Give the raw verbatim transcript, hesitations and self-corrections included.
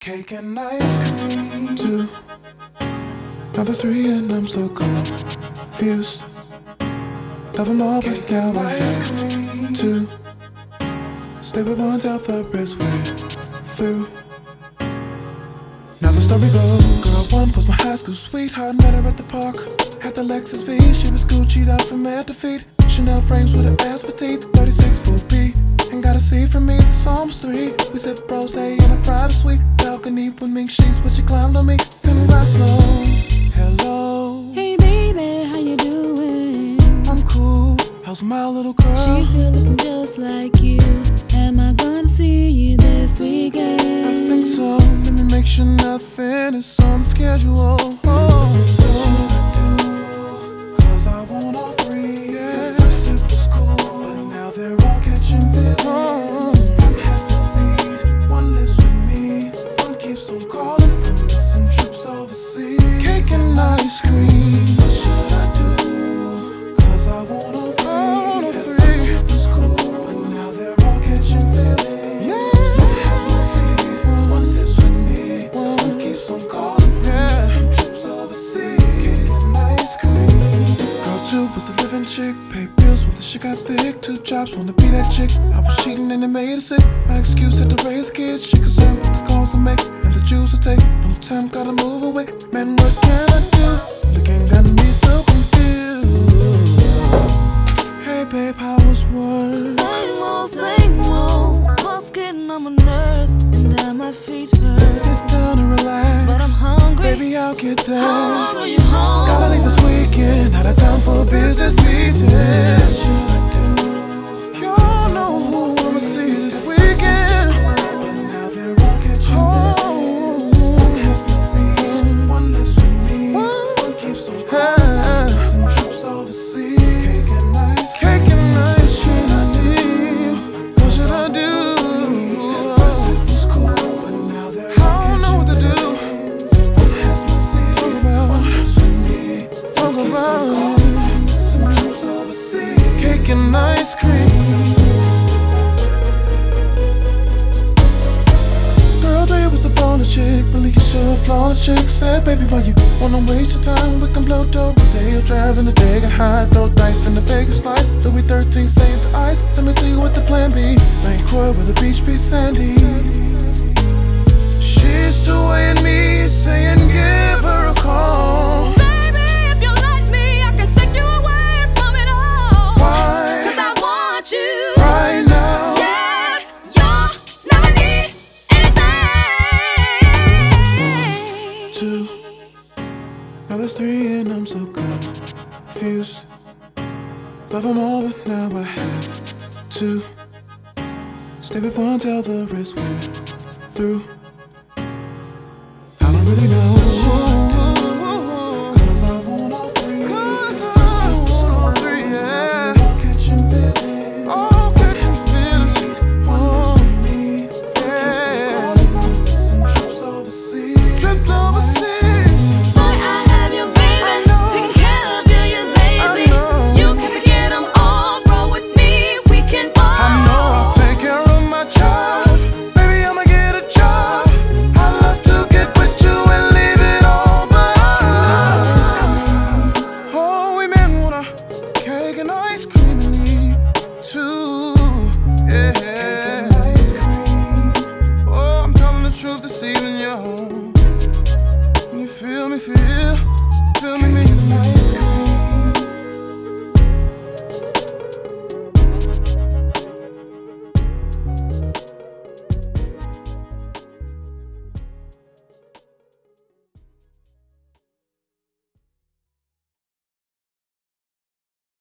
Cake and ice cream. Two. Now there's three and I'm so confused. Love them all, but now I have two. Stay with one, tell the rest we're through. Now the story goes, girl one was my high school sweetheart. Met her at the park, had the Lexus V. She was Gucci'd out from head to feet. Chanel frames with her ass petite, thirty-six foot B. And got a C from me, the Psalms three. We sipped rosé in a private suite, balcony with mink sheets when she climbed on me. Then ride slow. Hello. Hey baby, how you doing? I'm cool. How's my little girl? She's still looking just like you. Am I gonna see you this weekend? I think so. Let me make sure nothing is on schedule. Oh, oh. Cause I want all three. Yeah. First it was cool, but now they're all catching feelings. Oh. One has the seed, one lives with me. One keeps on calling, promising trips overseas. Cake and ice cream. What should I do? Cause I want all three. I want all three. First it was cool, but now they're all catching feelings. Yeah. One has my seed, one lives with me. One keeps on calling, promising trips overseas. Cake and ice cream. Girl two was a living chick, paid bills when the shit got thick. Two jobs, wanna be that chick. I was cheating and it made it sick. My excuse had to raise kids. She concerned with the calls I make and the Jews I take. No time, gotta move away. Man, what can I do? The game got me so confused. Hey babe, how was work? Same old, same old. Boss getting on my nerves and now my feet hurt. Sit down and relax, But I'm hungry. baby, I'll get there. How long are you home? Gotta leave this weekend, out of time for a business meeting. Y'all know who I'ma see this weekend. Now they're all catching feelings. One has the seed, one lives with me. One keeps on calling, some trips overseas. Cake and ice cream. Cake and ice cream. What should I do? First it was cool, but now they're all catching feelings. I don't know what to do. One has my seed, talk about, one lives with me. Talk about some trips overseas. Cake and ice cream. Girl three was the bonus chick, really can show a flawless chick. Said, baby, why you wanna waste your time? We can blow dope the day you're driving the day, get high, throw dice in the Vegas lights. Louis thirteen, save the ice. Let me tell you what the plan be. Saint Croix with the beach be sandy. She's still weighing me, saying give her a call. Baby, if you let me, I can take you away from it all. Why? Cause I want you Right now. Yes, you'll never need anything. Two. Now there's three and I'm so confused. Love them all, but now I have two. Stay with one, tell the rest we're through. I don't really know. Cause I want all three. Cause I want all three, yeah. All catching feelings. All catching feelings. One for me. Yeah. Some trips overseas. Trips overseas. Boy, I have you, baby. Taking care of you, you're lazy. You can forget them all. Roll with me, we can ball. I know I'll take care of my child. Baby, I'ma get a job. I love to get with you and leave it all behind. Oh, we men want a cake and ice cream and eat too. Yeah. Cake and ice cream. Oh, I'm telling the truth this evening, yo.